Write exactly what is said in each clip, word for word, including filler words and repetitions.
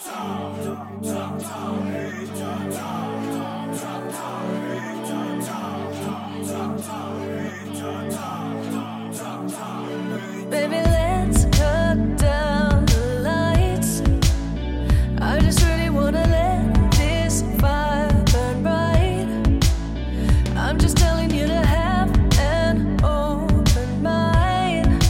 Baby, let's cut down the lights. I just really wanna let this fire burn bright. I'm just telling you to have an open mind.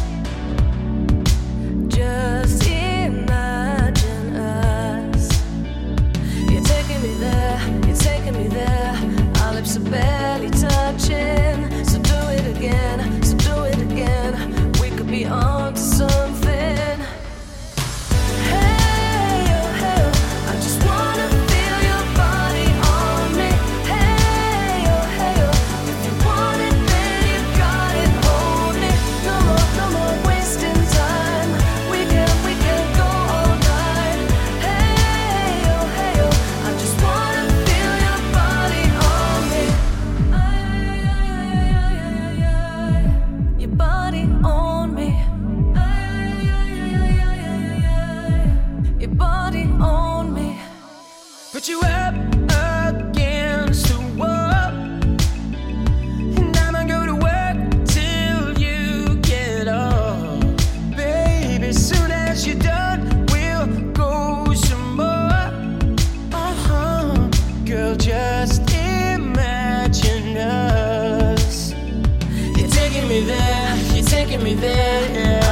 Just imagine us. You're taking me there, you're taking me there. Our lips are barely touching. So do it again, so do it again. Be on to something. Hey, oh, hey, oh, I just wanna feel your body on me. Hey, oh, hey, oh, if you want it, then you got it, hold me. No more, no more wasting time. We can, we can go all night. Hey, oh, hey, oh, I just wanna feel your body on me. Ay, ay, ay, ay, ay, ay, ay. Your body on me. Your body on me. Put you up against the wall, and I'ma go to work till you get off. Baby, soon as you're done, we'll go some more. Uh-huh. Girl, just imagine us. You're taking me there, you're taking me there, yeah.